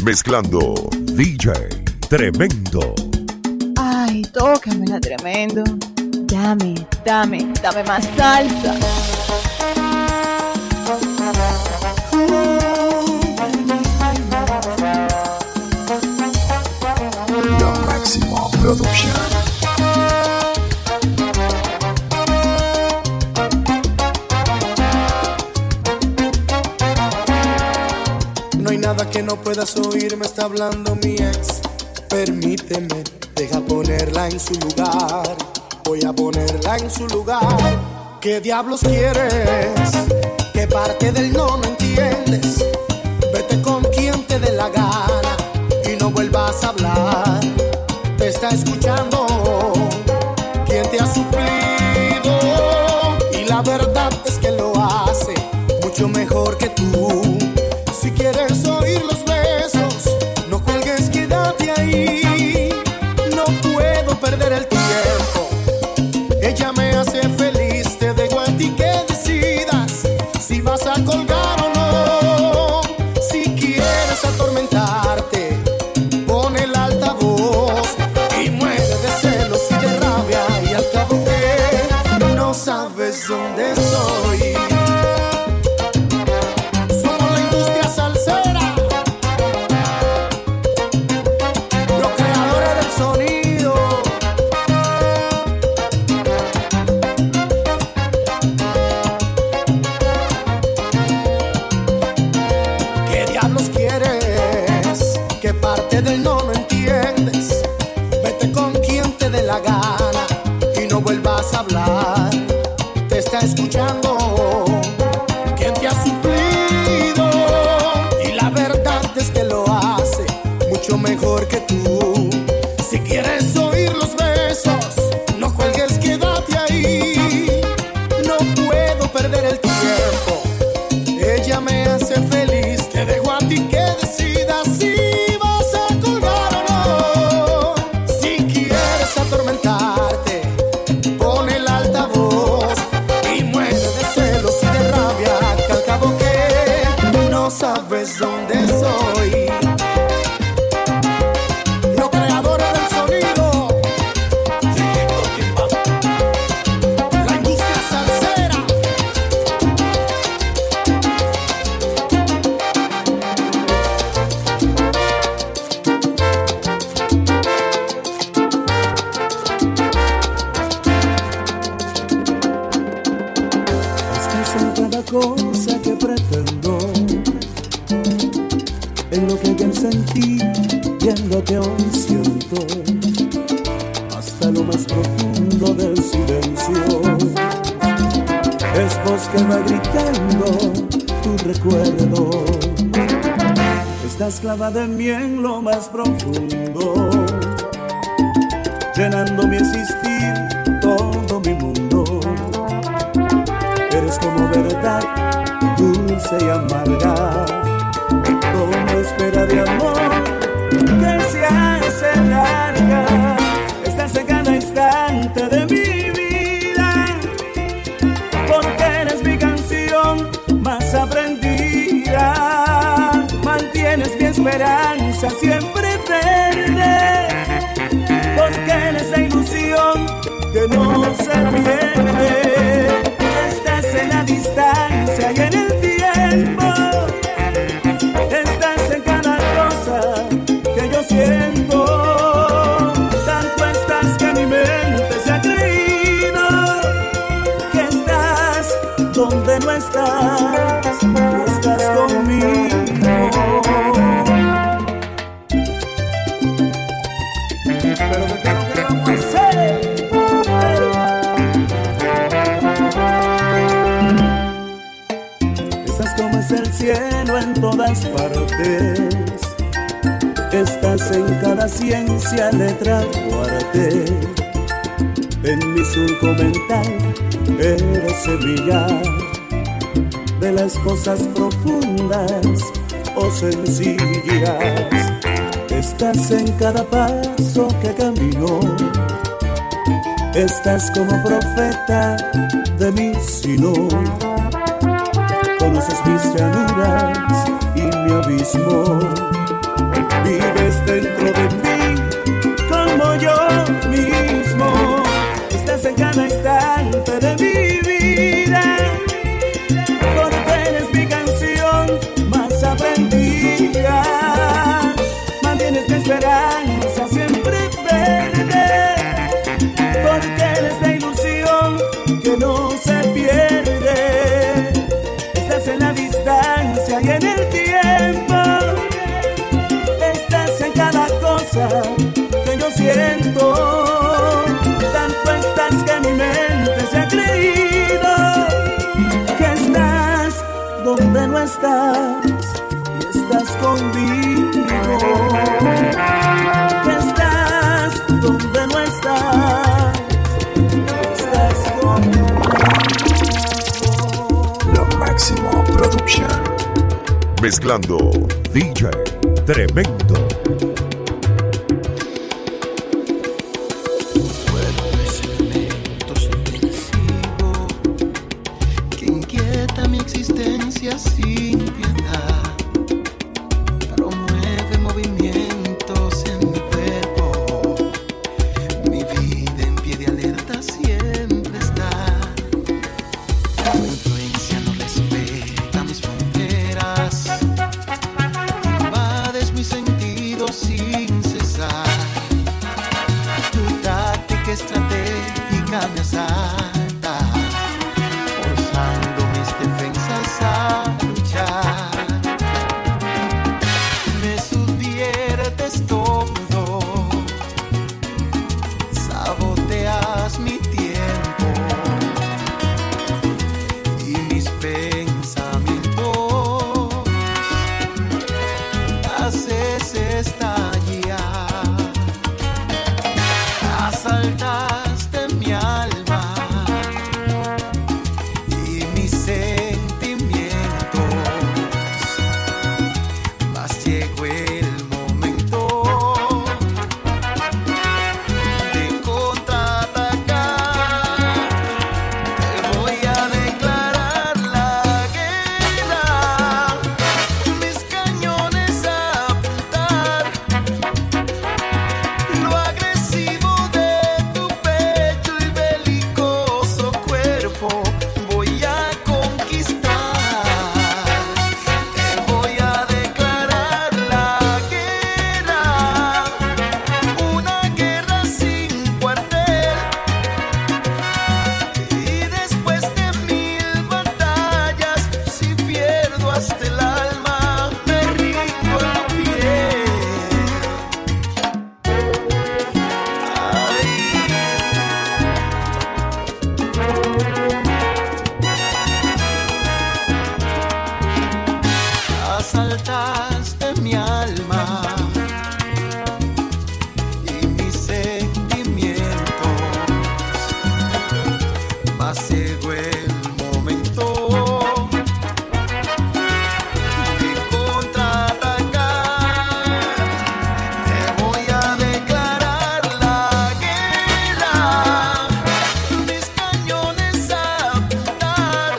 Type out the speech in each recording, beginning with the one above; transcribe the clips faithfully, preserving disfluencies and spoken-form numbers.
Mezclando D J Tremendo. Ay, tócamela, Tremendo. Dame, dame, dame más salsa. La Máxima Producción. No hay nada que no puedas oír, me está hablando mi ex. Permíteme, deja ponerla en su lugar. Voy a ponerla en su lugar. ¿Qué diablos quieres? ¿Qué parte del no no entiendes? Vete con quien te dé la gana y no vuelvas a hablar. Te está escuchando quien te ha suplido, y la verdad es que lo hace mucho mejor que tú. Si quieres oír los besos, no cuelgues, quédate ahí. No puedo perder el tiempo. Ella me hace feliz, te dejo a ti que decidas si vas a colgar o no. Si quieres atormentarte, pon el altavoz y muere de celos y de rabia, y al cabo que no sabes dónde estoy. Del no no entiendes, vete con quien te dé la gana y no vuelvas a hablar. Te está escuchando quien te ha suplido, y la verdad es que lo hace mucho mejor que tú. Si quieres oír los besos, no cuelgues, quédate ahí. No puedo perder el tiempo. Ella me hace feliz, te dejo a ti que decidas si sabes dónde soy. Los creadores del sonido, la industria salsera. Estás en cada cosa que pretendo, en lo que bien sentí y en lo que hoy siento, hasta lo más profundo del silencio. Es voz que va gritando tu recuerdo. Estás clavada en mí en lo más profundo, llenando mi existir, todo mi mundo. Eres como verdad, dulce y amarga, como espera de amor que se hace larga. Estás en cada instante de mi vida, porque eres mi canción más aprendida. Mantienes mi esperanza siempre verde, porque eres la ilusión que no se pierde. Estás en la distancia y en el tiempo, siento, tanto estás que mi mente se ha creído que estás donde no estás, no estás conmigo. Pero ¿de qué lo que vamos a hacer? Estás como es el cielo en todas partes. Estás en cada ciencia, letra o arte. En mi surco mental eres semilla de las cosas profundas o sencillas. Estás en cada paso que camino. Estás como profeta de mi sino. Conoces mis llanuras y mi abismo. estás conmigo, que estás donde no estás, estás conmigo. Lo Máximo Production. Mezclando D J Tremendo. Sin piedad, promueve movimientos en mi cuerpo. Mi vida en pie de alerta siempre está. Tu influencia no respeta mis fronteras. Invades mis sentidos sin cesar. Tu táctica estratégica me asalta, forzando mis defensas a asaltaste mi alma y mis sentimientos, mas llegó el momento de contraatacar. Te voy a declarar la guerra, mis cañones a apuntar, lo agresivo de tu pecho y belicoso cuerpo voy a conquistar. Te voy a declarar la guerra, una guerra sin cuartel, y después de mil batallas, si pierdo hasta el alma, me rindo a tu piel. Asaltaste mi alma y mis sentimientos, mas llegó el momento de contraatacar. Te voy a declarar la guerra, mis cañones a apuntar,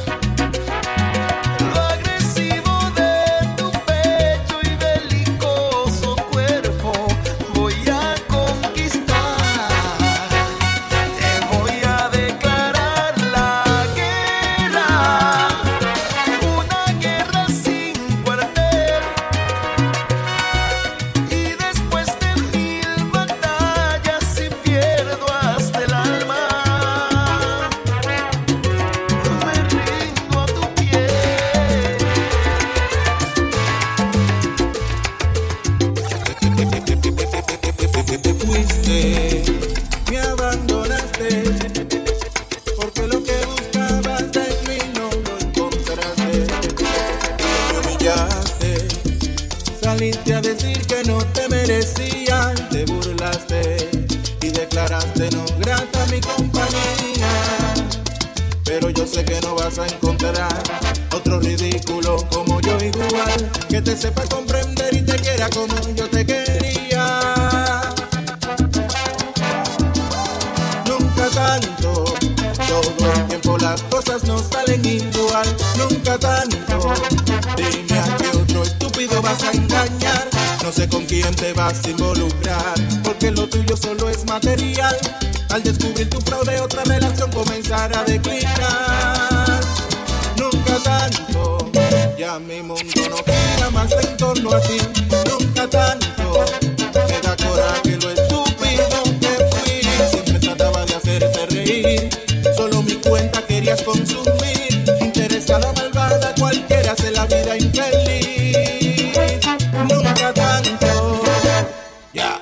lo agresivo de tu pecho y belicoso cuerpo voy a conquistar. Te voy a declarar la guerra, una guerra sin cuartel, y después de mil batallas, si pierdo hasta el alma, me rindo a tu piel. Te fuiste, me abandonaste, porque lo que buscabas de mí no lo encontraste. Me humillaste, saliste a decir que no te merecía, te burlaste y declaraste no grata mi compañía. Pero yo sé que no vas a encontrar otro ridículo como yo igual, que te sepa comprender y te quiera como yo te quería. Nunca tanto, todo el tiempo las cosas no salen igual. Nunca tanto, dime a qué otro estúpido vas a engañar. No sé con quién te vas a involucrar, porque lo tuyo solo es material. Al descubrir tu fraude, otra relación comenzará a declinar. Nunca tanto, ya mi mundo no gira más en torno a ti. Nunca tanto, me da coraje lo estúpido que fui. Siempre trataba de hacerte reír, solo mi cuenta querías consumir. Interesada, malvada, cualquiera hace la vida infeliz. Nunca tanto, ya,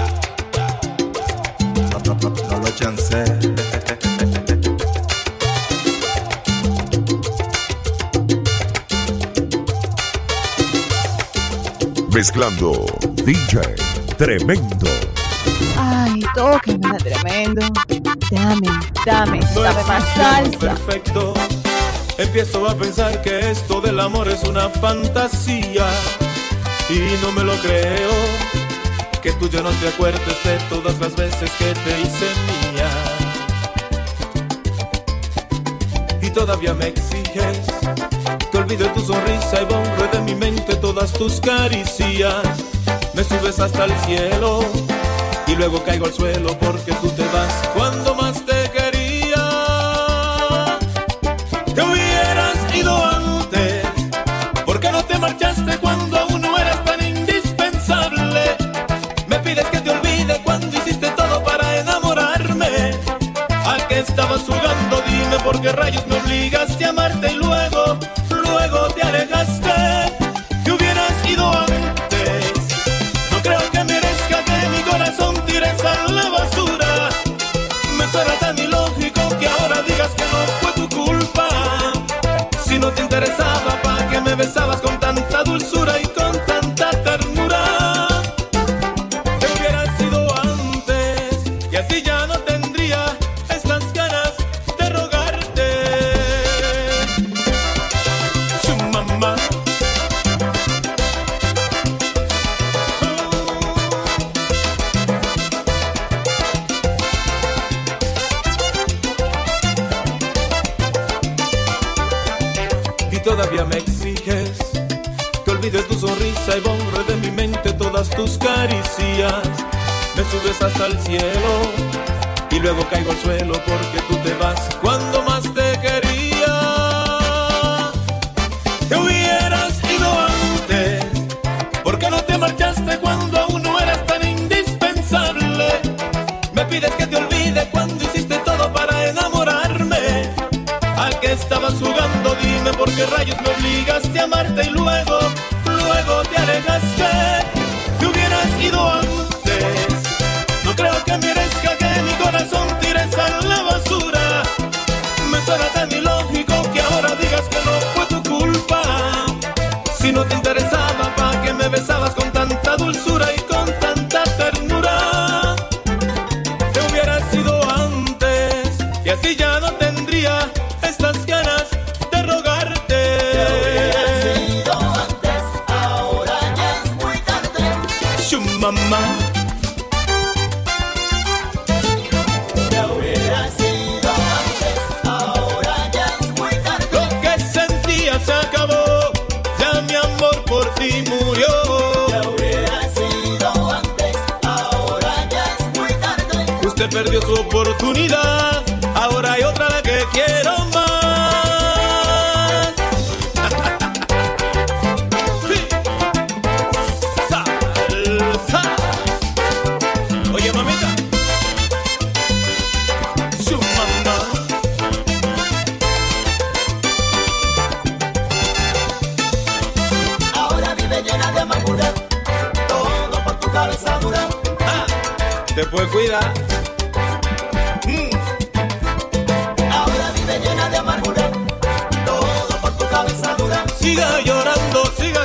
no, no, no, no lo chancé. Mezclando D J Tremendo. Ay, tócamela tremendo. Dame, dame, No dame más existe salsa. perfecto. Empiezo a pensar que esto del amor es una fantasía y no me lo creo. Que tú ya no te acuerdes de todas las veces que te hice mía. Y todavía me exiges que olvide tu sonrisa y borre de mi mente todas tus caricias. Me subes hasta el cielo y luego caigo al suelo porque tú te vas cuando más te quería. Te hubieras ido antes, ¿por qué no te marchaste cuando aún no eras tan indispensable? Me pides que te olvide cuando hiciste todo para enamorarme. ¿A qué estabas jugando? Dime por qué rayos me obligaste a amarte y luego, luego te alejaste. Te hubieras ido antes. No creo que merezca que mi corazón tires a la basura. Me suena tan ilógico que ahora digas que no fue tu culpa. Si no te interesaba, ¿para qué me besabas con tanta dulzura y con tanta ternura? Te hubieras ido antes y así ya no tendría estas ganas de rogarte. Su mamá. Y todavía me exiges que olvide tu sonrisa y borre de mi mente todas tus caricias. Me subes hasta el cielo y luego caigo al suelo porque tú te vas cuando más te quería. Te hubieras ido antes, ¿por qué no te marchaste cuando aún no eras tan indispensable? Me pides que te olvide cuando hiciste todo para enamorarme. ¿A qué estabas jugando? Dime por qué rayos me obligaste a amarte y luego, luego te alejaste. Te hubieras ido antes. No creo que merezca que mi corazón tires a la basura. Me suena tan ilógico que ahora digas que no fue tu culpa. Si no te interesaba, ¿para qué me besabas con tanta dulzura y con tanta ternura? Te hubieras ido antes y así ya no tendría estas ganas de rogarte. Te hubieras ido antes, ahora ya es muy tarde. Su mamá. Te hubieras ido antes, ahora ya es muy tarde. Lo que sentía se acabó, ya mi amor por ti murió. Te hubieras ido antes, ahora ya es muy tarde. Usted perdió su oportunidad, ahora hay otra a la que quiero más. Sí. Salsa. Oye, mamita. Su mamá. Ahora vive llena de amargura, todo por tu cabeza dura. Ah, te puedes cuidar. Mm. Ahora vive llena de amargura, todo por tu cabeza dura. Siga llorando, siga